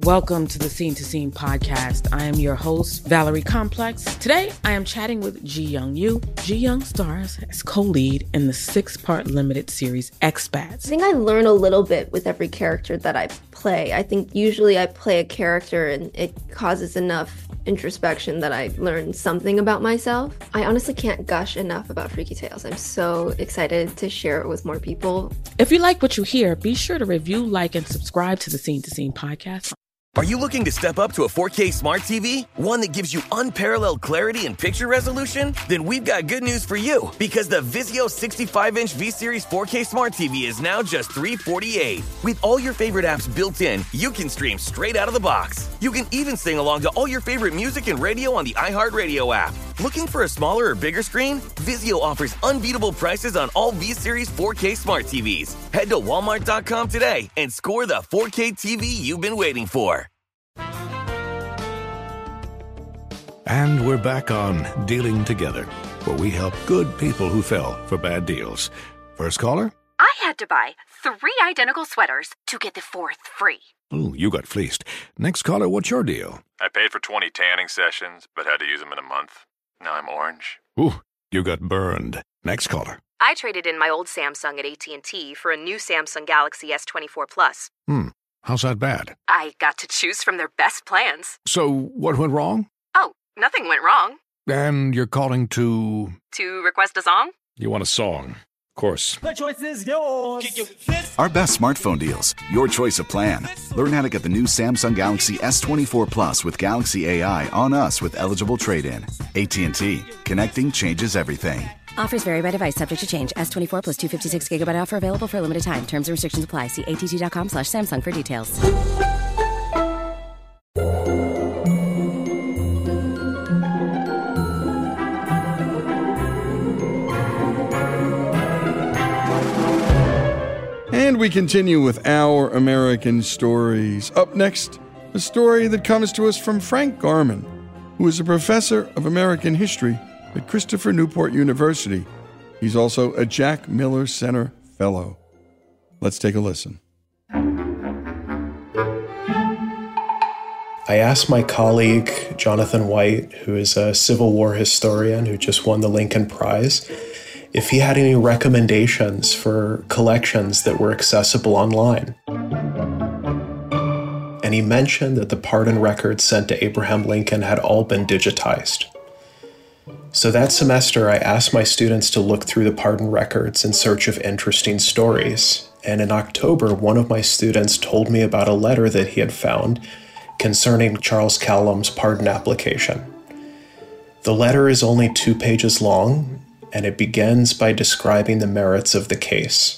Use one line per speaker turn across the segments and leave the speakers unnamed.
Welcome to the Scene to Scene podcast. I am your host, Valerie Complex. Today, I am chatting with Ji Young Yoo. Ji Young stars as co-lead in the 6-part limited series Expats.
I think I learn a little bit with every character that I play. I think usually I play a character and it causes enough introspection that I learn something about myself. I honestly can't gush enough about Freaky Tales. I'm so excited to share it with more people.
If you like what you hear, be sure to review, like, and subscribe to the Scene to Scene podcast.
Are you looking to step up to a 4K smart TV? One that gives you unparalleled clarity and picture resolution? Then we've got good news for you, because the Vizio 65-inch V-Series 4K smart TV is now just $348. With all your favorite apps built in, you can stream straight out of the box. You can even sing along to all your favorite music and radio on the iHeartRadio app. Looking for a smaller or bigger screen? Vizio offers unbeatable prices on all V-Series 4K smart TVs. Head to Walmart.com today and score the 4K TV you've been waiting for.
And we're back on Dealing Together, where we help good people who fell for bad deals. First caller?
I had to buy 3 identical sweaters to get the 4th free.
Ooh, you got fleeced. Next caller, what's your deal?
I paid for 20 tanning sessions, but had to use them in a month. Now I'm orange.
Ooh, you got burned. Next caller.
I traded in my old Samsung at AT&T for a new Samsung Galaxy S24 Plus.
How's that bad?
I got to choose from their best plans.
So, what went wrong?
Oh, nothing went wrong.
And you're calling to...
To request a song?
You want a song. Of course.
The choice is yours.
Our best smartphone deals. Your choice of plan. Learn how to get the new Samsung Galaxy S24 Plus with Galaxy AI on us with eligible trade-in. AT&T. Connecting changes everything.
Offers vary by device, subject to change. S24 plus 256 gigabyte offer available for a limited time. Terms and restrictions apply. See att.com/Samsung for details.
And we continue with Our American Stories. Up next, a story that comes to us from Frank Garman, who is a professor of American history at Christopher Newport University. He's also a Jack Miller Center Fellow. Let's take a listen.
I asked my colleague, Jonathan White, who is a Civil War historian who just won the Lincoln Prize, if he had any recommendations for collections that were accessible online. And he mentioned that the pardon records sent to Abraham Lincoln had all been digitized. So that semester, I asked my students to look through the pardon records in search of interesting stories. And in October, one of my students told me about a letter that he had found concerning Charles Callum's pardon application. The letter is only 2 pages long, and it begins by describing the merits of the case.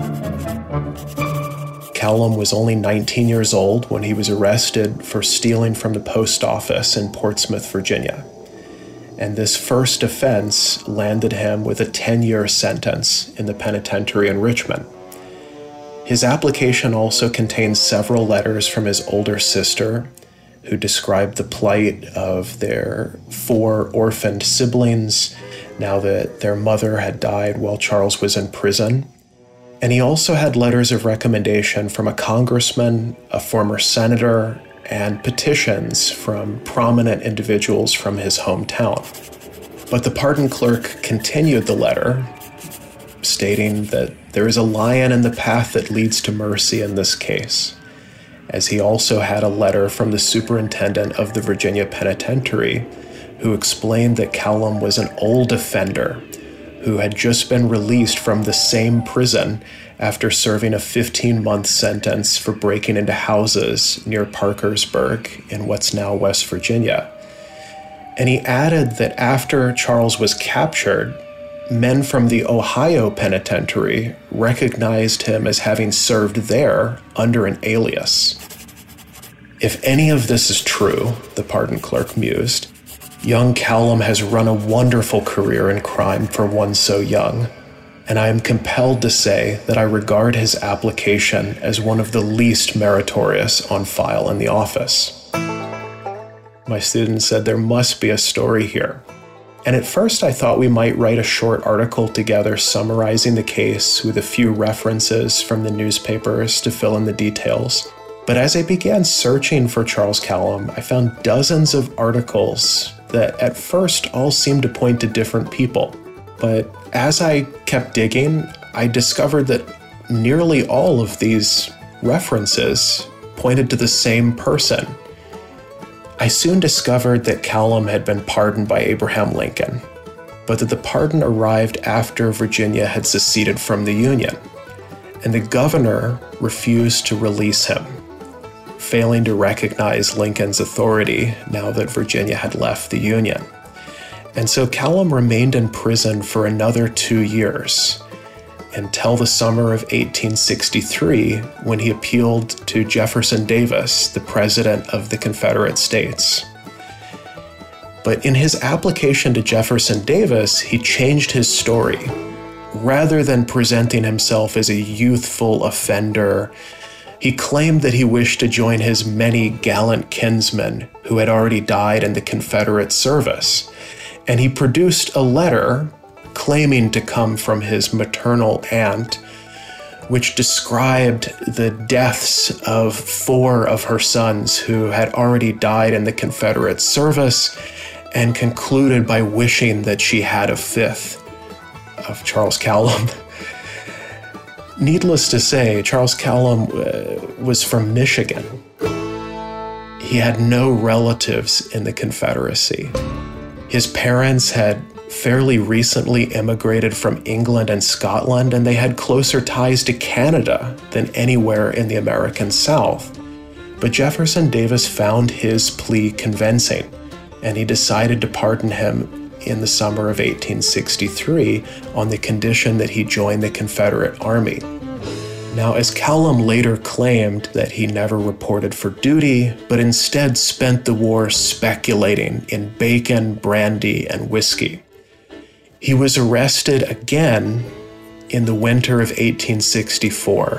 Callum was only 19 years old when he was arrested for stealing from the post office in Portsmouth, Virginia. And this first offense landed him with a 10-year sentence in the penitentiary in Richmond. His application also contains several letters from his older sister, who described the plight of their 4 orphaned siblings now that their mother had died while Charles was in prison. And he also had letters of recommendation from a congressman, a former senator, and petitions from prominent individuals from his hometown. But the pardon clerk continued the letter, stating that there is a lion in the path that leads to mercy in this case, as he also had a letter from the superintendent of the Virginia Penitentiary, who explained that Callum was an old offender who had just been released from the same prison after serving a 15-month sentence for breaking into houses near Parkersburg in what's now West Virginia. And he added that after Charles was captured, men from the Ohio Penitentiary recognized him as having served there under an alias. If any of this is true, the pardon clerk mused, young Callum has run a wonderful career in crime for one so young, and I am compelled to say that I regard his application as one of the least meritorious on file in the office. My student said there must be a story here. And at first I thought we might write a short article together summarizing the case with a few references from the newspapers to fill in the details. But as I began searching for Charles Callum, I found dozens of articles that at first all seemed to point to different people. But as I kept digging, I discovered that nearly all of these references pointed to the same person. I soon discovered that Callum had been pardoned by Abraham Lincoln, but that the pardon arrived after Virginia had seceded from the Union, and the governor refused to release him, failing to recognize Lincoln's authority now that Virginia had left the Union. And so Callum remained in prison for another 2 years, until the summer of 1863, when he appealed to Jefferson Davis, the President of the Confederate States. But in his application to Jefferson Davis, he changed his story. Rather than presenting himself as a youthful offender, he claimed that he wished to join his many gallant kinsmen who had already died in the Confederate service. And he produced a letter claiming to come from his maternal aunt, which described the deaths of 4 of her sons who had already died in the Confederate service, and concluded by wishing that she had a 5th of Charles Callum. Needless to say, Charles Callum was from Michigan. He had no relatives in the Confederacy. His parents had fairly recently immigrated from England and Scotland, and they had closer ties to Canada than anywhere in the American South. But Jefferson Davis found his plea convincing, and he decided to pardon him in the summer of 1863 on the condition that he join the Confederate Army. Now, as Callum later claimed that he never reported for duty, but instead spent the war speculating in bacon, brandy, and whiskey. He was arrested again in the winter of 1864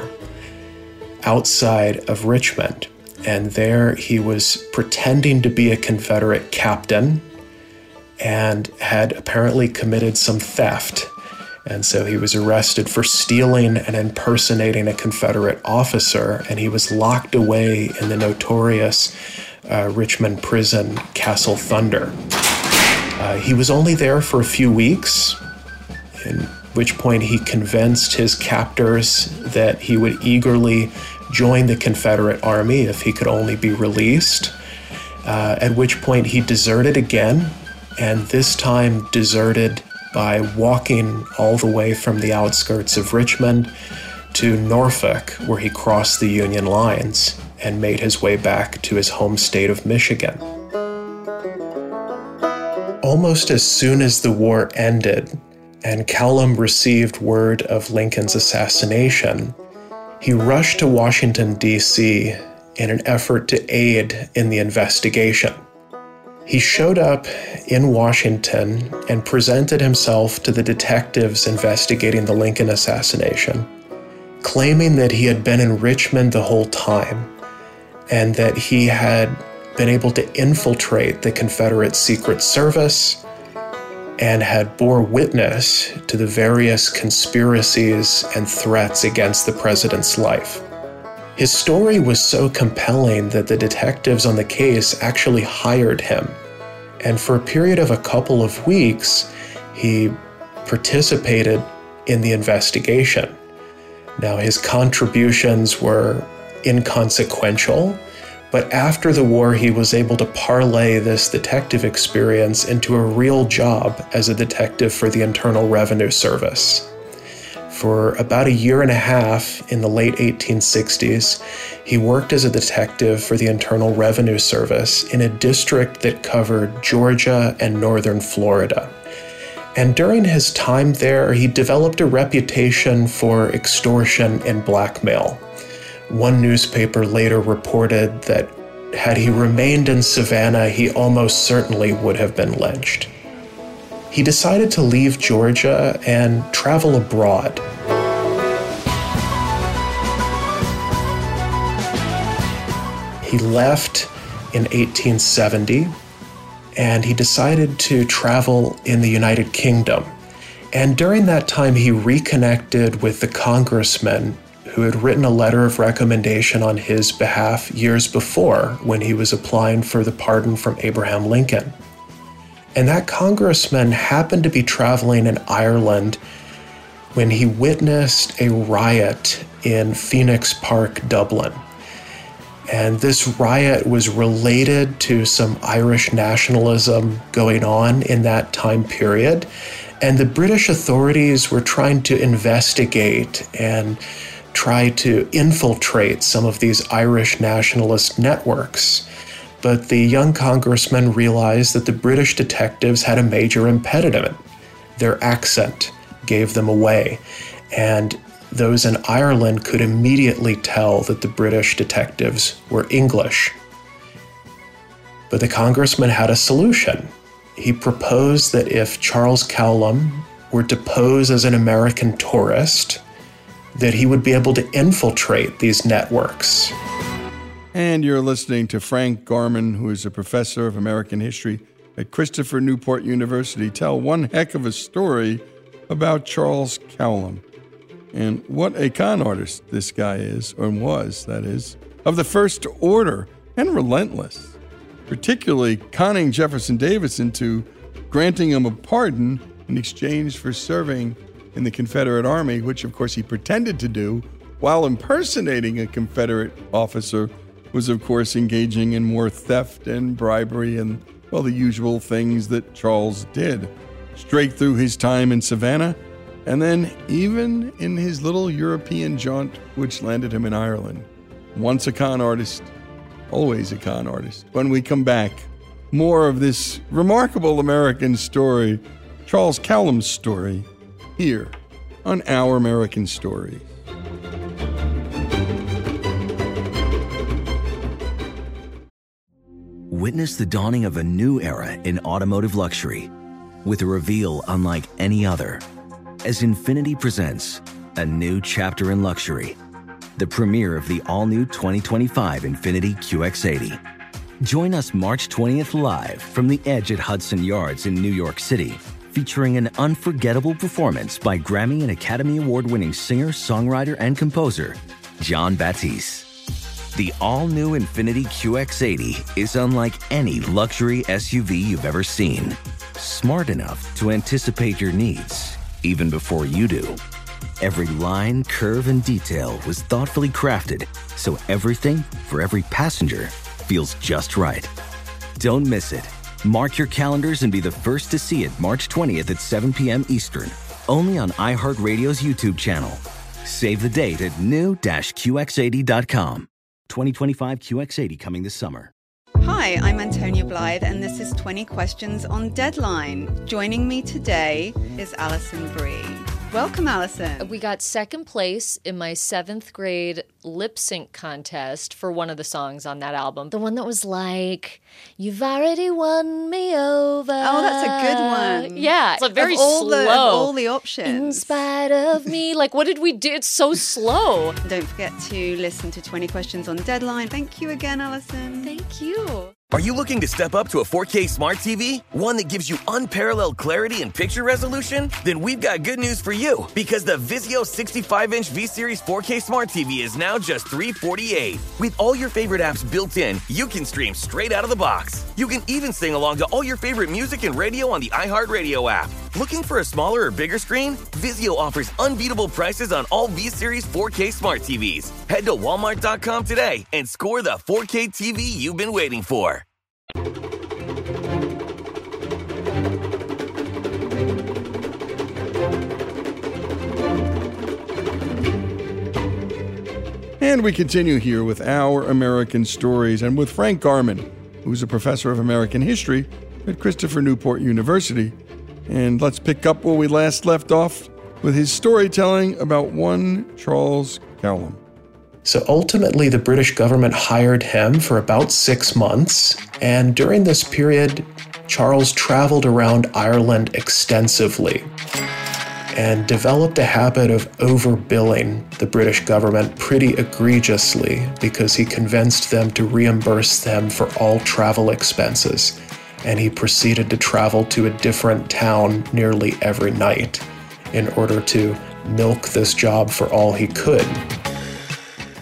outside of Richmond, and there he was pretending to be a Confederate captain and had apparently committed some theft. And so he was arrested for stealing and impersonating a Confederate officer, and he was locked away in the notorious Richmond prison, Castle Thunder. He was only there for a few weeks, at which point he convinced his captors that he would eagerly join the Confederate Army if he could only be released, at which point he deserted again, and this time deserted by walking all the way from the outskirts of Richmond to Norfolk, where he crossed the Union lines and made his way back to his home state of Michigan. Almost as soon as the war ended and Callum received word of Lincoln's assassination, he rushed to Washington, D.C. in an effort to aid in the investigation. He showed up in Washington and presented himself to the detectives investigating the Lincoln assassination, claiming that he had been in Richmond the whole time and that he had been able to infiltrate the Confederate Secret Service and had bore witness to the various conspiracies and threats against the president's life. His story was so compelling that the detectives on the case actually hired him. And for a period of a couple of weeks, he participated in the investigation. Now, his contributions were inconsequential, but after the war, he was able to parlay this detective experience into a real job as a detective for the Internal Revenue Service. For about 1.5 years in the late 1860s, he worked as a detective for the Internal Revenue Service in a district that covered Georgia and northern Florida. And during his time there, he developed a reputation for extortion and blackmail. One newspaper later reported that had he remained in Savannah, he almost certainly would have been lynched. He decided to leave Georgia and travel abroad. He left in 1870, and he decided to travel in the United Kingdom. And during that time, he reconnected with the congressman who had written a letter of recommendation on his behalf years before when he was applying for the pardon from Abraham Lincoln. And that congressman happened to be traveling in Ireland when he witnessed a riot in Phoenix Park, Dublin. And this riot was related to some Irish nationalism going on in that time period. And the British authorities were trying to investigate and try to infiltrate some of these Irish nationalist networks. But the young congressman realized that the British detectives had a major impediment. Their accent gave them away. And those in Ireland could immediately tell that the British detectives were English. But the congressman had a solution. He proposed that if Charles Cowlam were to pose as an American tourist, that he would be able to infiltrate these networks.
And you're listening to Frank Garman, who is a professor of American history at Christopher Newport University, tell one heck of a story about Charles Cowlam. And what a con artist this guy is, or was, that is, of the first order, and relentless, particularly conning Jefferson Davis into granting him a pardon in exchange for serving in the Confederate Army, which of course he pretended to do while impersonating a Confederate officer, was of course engaging in more theft and bribery and, well, the usual things that Charles did, straight through his time in Savannah, and then even in his little European jaunt, which landed him in Ireland. Once a con artist, always a con artist. When we come back, more of this remarkable American story, Charles Cowlam's story, here on Our American Stories.
Witness the dawning of a new era in automotive luxury with a reveal unlike any other as Infiniti presents a new chapter in luxury, the premiere of the all-new 2025 Infiniti QX80. Join us March 20th live from the Edge at Hudson Yards in New York City, featuring an unforgettable performance by Grammy and Academy Award-winning singer, songwriter, and composer, Jon Batiste. The all-new Infiniti QX80 is unlike any luxury SUV you've ever seen. Smart enough to anticipate your needs, even before you do. Every line, curve, and detail was thoughtfully crafted, so everything for every passenger feels just right. Don't miss it. Mark your calendars and be the first to see it March 20th at 7 p.m. Eastern, only on iHeartRadio's YouTube channel. Save the date at new-QX80.com. 2025 QX80 coming this summer.
Hi, I'm Antonia Blythe, and this is 20 Questions on Deadline. Joining me today is Alison Brie. Welcome, Alison.
We got second place in my 7th grade lip sync contest for one of the songs on that album. The one that was like, "You've already won me over."
Oh, that's a good one.
Yeah. It's like very slow.
Of all the options.
In spite of me. Like, what did we do? It's so slow.
Don't forget to listen to 20 Questions on Deadline. Thank you again, Alison.
Thank you.
Are you looking to step up to a 4K smart TV? One that gives you unparalleled clarity and picture resolution? Then we've got good news for you, because the Vizio 65-inch V-Series 4K smart TV is now just $348. With all your favorite apps built in, you can stream straight out of the box. You can even sing along to all your favorite music and radio on the iHeartRadio app. Looking for a smaller or bigger screen? Vizio offers unbeatable prices on all V-Series 4K smart TVs. Head to Walmart.com today and score the 4K TV you've been waiting for.
And we continue here with Our American Stories and with Frank Garman, who's a professor of American history at Christopher Newport University. And let's pick up where we last left off with his storytelling about one Charles Cowlam.
So ultimately, the British government hired him for about 6 months. And during this period, Charles traveled around Ireland extensively and developed a habit of overbilling the British government pretty egregiously because he convinced them to reimburse them for all travel expenses. And he proceeded to travel to a different town nearly every night in order to milk this job for all he could.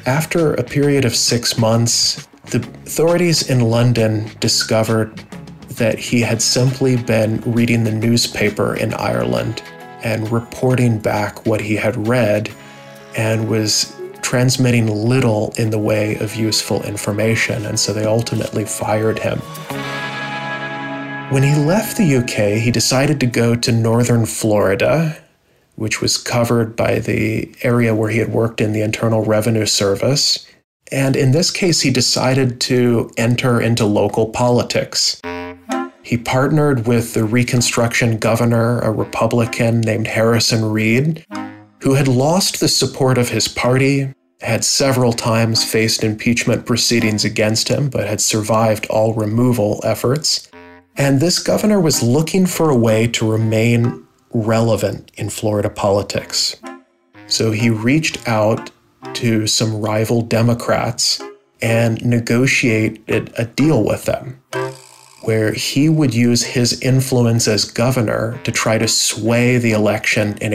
After a period of 6 months, the authorities in London discovered that he had simply been reading the newspaper in Ireland and reporting back what he had read and was transmitting little in the way of useful information, and so they ultimately fired him. When he left the UK, he decided to go to northern Florida, which was covered by the area where he had worked in the Internal Revenue Service. And in this case, he decided to enter into local politics. He partnered with the Reconstruction governor, a Republican named Harrison Reed, who had lost the support of his party, had several times faced impeachment proceedings against him, but had survived all removal efforts. And this governor was looking for a way to remain relevant in Florida politics. So he reached out to some rival Democrats and negotiated a deal with them, where he would use his influence as governor to try to sway the election in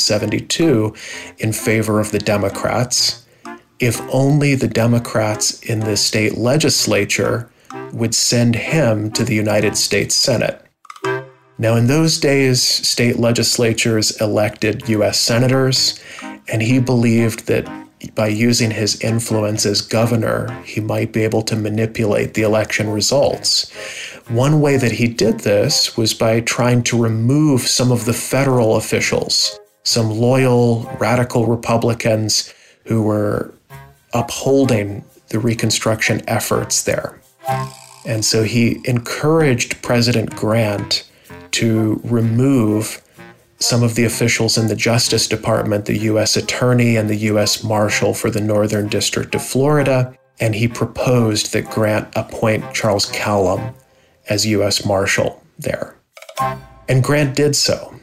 1872 in favor of the Democrats, if only the Democrats in the state legislature would send him to the United States Senate. Now, in those days, state legislatures elected U.S. senators, and he believed that by using his influence as governor, he might be able to manipulate the election results. One way that he did this was by trying to remove some of the federal officials, some loyal, radical Republicans who were upholding the Reconstruction efforts there. And so he encouraged President Grant to remove some of the officials in the Justice Department, the U.S. Attorney and the U.S. Marshal for the Northern District of Florida, and he proposed that Grant appoint Charles Callum as U.S. Marshal there. And Grant did so.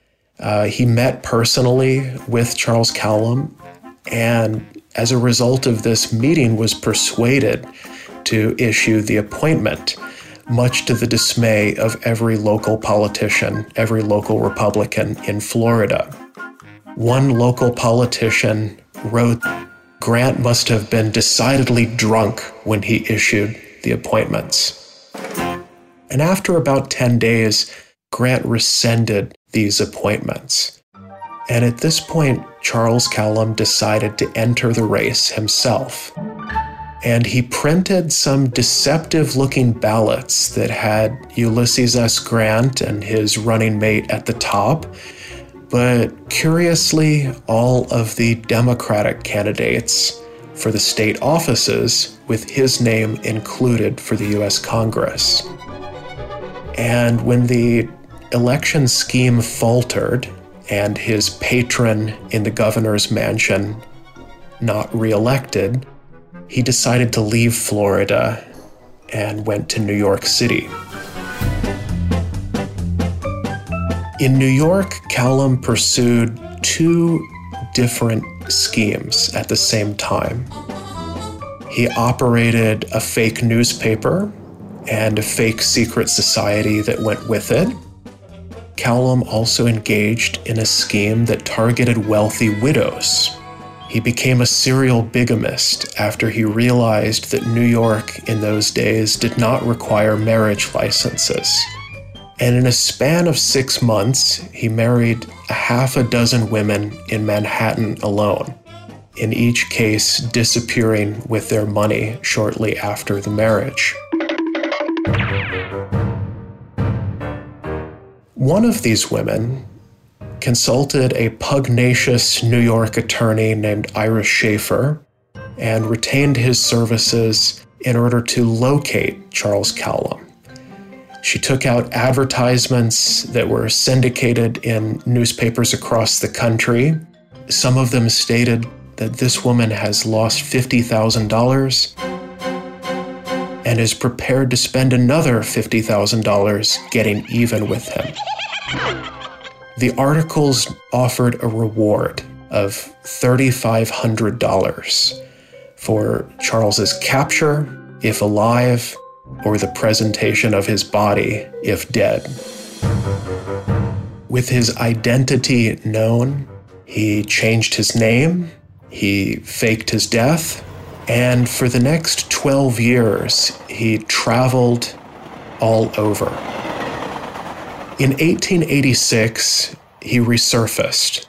He met personally with Charles Callum, and as a result of this meeting was persuaded to issue the appointment, much to the dismay of every local politician, every local Republican in Florida. One local politician wrote, Grant must have been decidedly drunk when he issued the appointments. And after about 10 days, Grant rescinded these appointments. And at this point, Charles Callum decided to enter the race himself. And he printed some deceptive-looking ballots that had Ulysses S. Grant and his running mate at the top, but curiously, all of the Democratic candidates for the state offices with his name included for the U.S. Congress. And when the election scheme faltered and his patron in the governor's mansion not reelected, he decided to leave Florida and went to New York City. In New York, Callum pursued two different schemes at the same time. He operated a fake newspaper and a fake secret society that went with it. Callum also engaged in a scheme that targeted wealthy widows. He became a serial bigamist after he realized that New York in those days did not require marriage licenses. And in a span of 6 months, he married a half a dozen women in Manhattan alone, in each case disappearing with their money shortly after the marriage. One of these women consulted a pugnacious New York attorney named Ira Schaefer and retained his services in order to locate Charles Callum. She took out advertisements that were syndicated in newspapers across the country. Some of them stated that this woman has lost $50,000 and is prepared to spend another $50,000 getting even with him. The articles offered a reward of $3,500 for Charles's capture, if alive, or the presentation of his body, if dead. With his identity known, he changed his name, He faked his death, and for the next 12 years, he traveled all over. In 1886, he resurfaced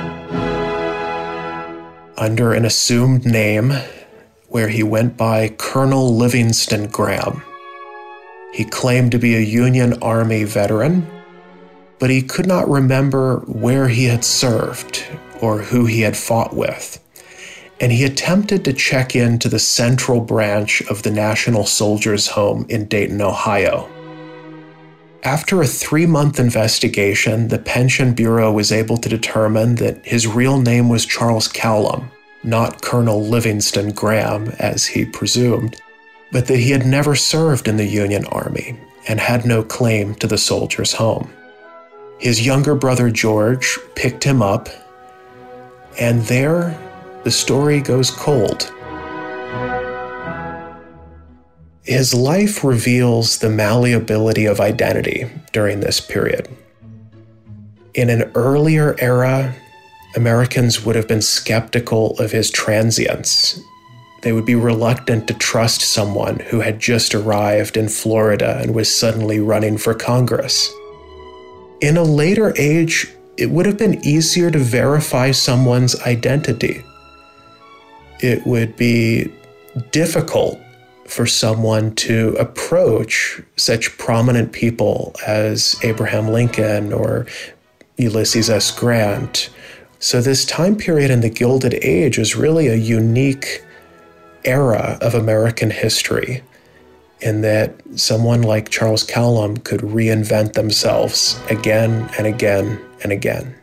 under an assumed name where he went by Colonel Livingston Graham. He claimed to be a Union Army veteran, but he could not remember where he had served or who he had fought with. And he attempted to check into the Central Branch of the National Soldiers' Home in Dayton, Ohio. After a 3-month investigation, the Pension Bureau was able to determine that his real name was Charles Callum, not Colonel Livingston Graham, as he presumed, but that he had never served in the Union Army and had no claim to the soldiers' home. His younger brother George picked him up, and there the story goes cold. His life reveals the malleability of identity during this period. In an earlier era, Americans would have been skeptical of his transience. They would be reluctant to trust someone who had just arrived in Florida and was suddenly running for Congress. In a later age, it would have been easier to verify someone's identity. It would be difficult for someone to approach such prominent people as Abraham Lincoln or Ulysses S. Grant. So this time period in the Gilded Age is really a unique era of American history, in that someone like Charles Callum could reinvent themselves again and again and again.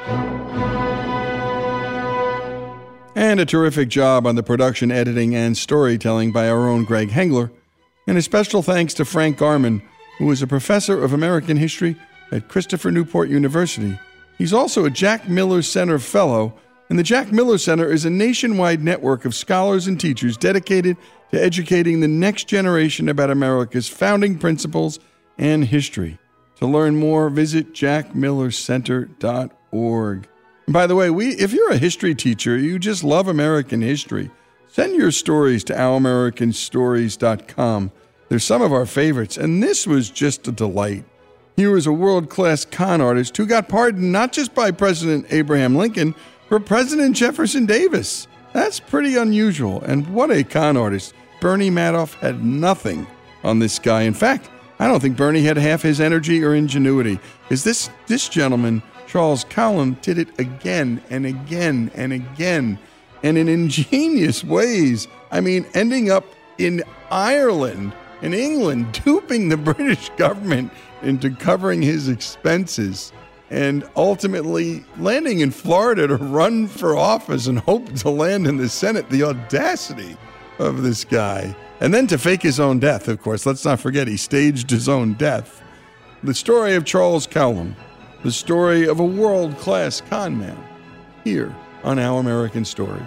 And a terrific job on the production, editing, and storytelling by our own Greg Hengler. And a special thanks to Frank Garman, who is a professor of American history at Christopher Newport University. He's also a Jack Miller Center Fellow, and the Jack Miller Center is a nationwide network of scholars and teachers dedicated to educating the next generation about America's founding principles and history. To learn more, visit jackmillercenter.org. And by the way, if you're a history teacher, you just love American history, send your stories to ouramericanstories.com. They're some of our favorites, and this was just a delight. Here was a world-class con artist who got pardoned not just by President Abraham Lincoln, but President Jefferson Davis. That's pretty unusual, and what a con artist. Bernie Madoff had nothing on this guy. In fact, I don't think Bernie had half his energy or ingenuity, because this gentleman, Charles Callum, did it again and again and again, and in ingenious ways. I mean, ending up in Ireland and England, duping the British government into covering his expenses, and ultimately landing in Florida to run for office and hope to land in the Senate. The audacity of this guy. And then to fake his own death, of course. Let's not forget, he staged his own death. The story of Charles Callum, the story of a world-class con man, here on Our American Stories.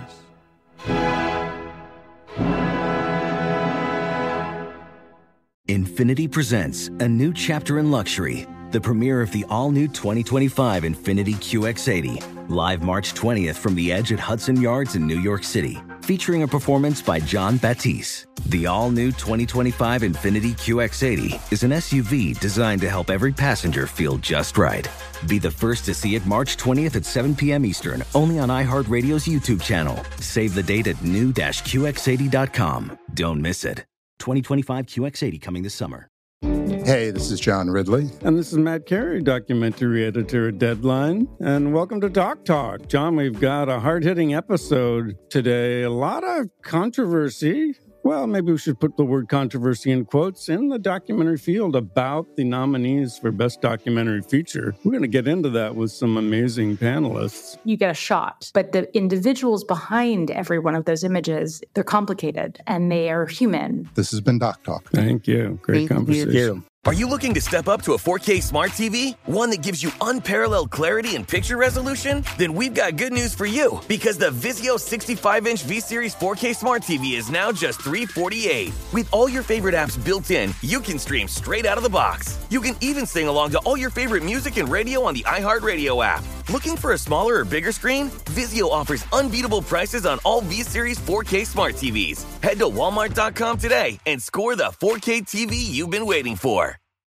Infiniti presents a new chapter in luxury, the premiere of the all-new 2025 Infiniti QX80, live March 20th from the Edge at Hudson Yards in New York City, featuring a performance by Jon Batiste. The all-new 2025 Infiniti QX80 is an SUV designed to help every passenger feel just right. Be the first to see it March 20th at 7 p.m. Eastern, only on iHeartRadio's YouTube channel. Save the date at new-QX80.com. Don't miss it. 2025 QX80 coming this summer.
Hey, this is John Ridley.
And this is Matt Carey, documentary editor at Deadline. And welcome to Doc Talk. John, we've got a hard-hitting episode today. A lot of controversy. Well, maybe we should put the word controversy in quotes in the documentary field about the nominees for Best Documentary Feature. We're going to get into that with some amazing panelists.
You get a shot, but the individuals behind every one of those images, they're complicated and they are human.
This has been Doc Talk.
Thank you. Great conversation.
Thank you.
Are you looking to step up to a 4K smart TV? One that gives you unparalleled clarity and picture resolution? Then we've got good news for you, because the Vizio 65-inch V-Series 4K smart TV is now just $348. With all your favorite apps built in, you can stream straight out of the box. You can even sing along to all your favorite music and radio on the iHeartRadio app. Looking for a smaller or bigger screen? Vizio offers unbeatable prices on all V-Series 4K smart TVs. Head to Walmart.com today and score the 4K TV you've been waiting for.